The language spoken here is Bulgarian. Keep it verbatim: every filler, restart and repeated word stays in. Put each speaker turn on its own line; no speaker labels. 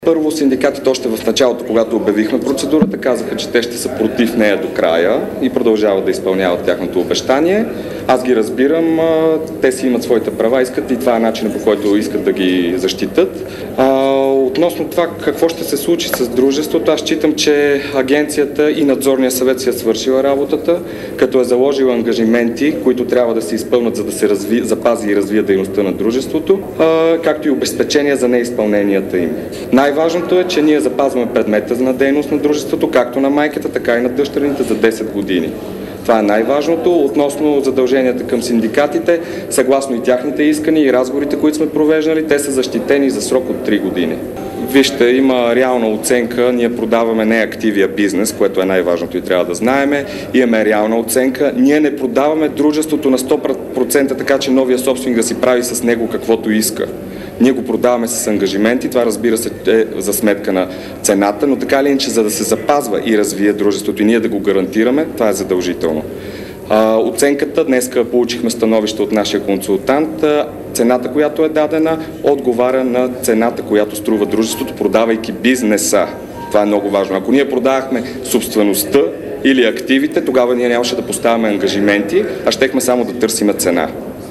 Първо, синдикатите още в началото, когато обявихме процедурата, казаха, че те ще са против нея до края и продължават да изпълняват тяхното обещание. Аз ги разбирам, те си имат своите права, искат и това е начинът, по който искат да ги защитат. Относно това какво ще се случи с дружеството, аз считам, че агенцията и надзорния съвет си е свършила работата, като е заложила ангажименти, които трябва да се изпълнят, за да се разви, запази и развие дейността на дружеството, както и обезпечения за неизпълненията им. Най-важното е, че ние запазваме предмета на дейност на дружеството, както на майката, така и на дъщерните за десет години. Това е най-важното. Относно задълженията към синдикатите, съгласно и тяхните искания и разговорите, които сме провеждали, те са защитени за срок от три години. Вижте, има реална оценка, ние продаваме не активия бизнес, което е най-важното и трябва да знаеме. Имаме реална оценка. Ние не продаваме дружеството на сто процента така, че новия собственик да си прави с него каквото иска. Ние го продаваме с ангажименти, това разбира се е за сметка на цената, но така или иначе, за да се запазва и развие дружеството и ние да го гарантираме, това е задължително. А, оценката, днеска получихме становище от нашия консултант, цената, която е дадена, отговаря на цената, която струва дружеството, продавайки бизнеса. Това е много важно. Ако ние продавахме собствеността или активите, тогава ние нямаше да поставяме ангажименти, а щехме само да търсим цена.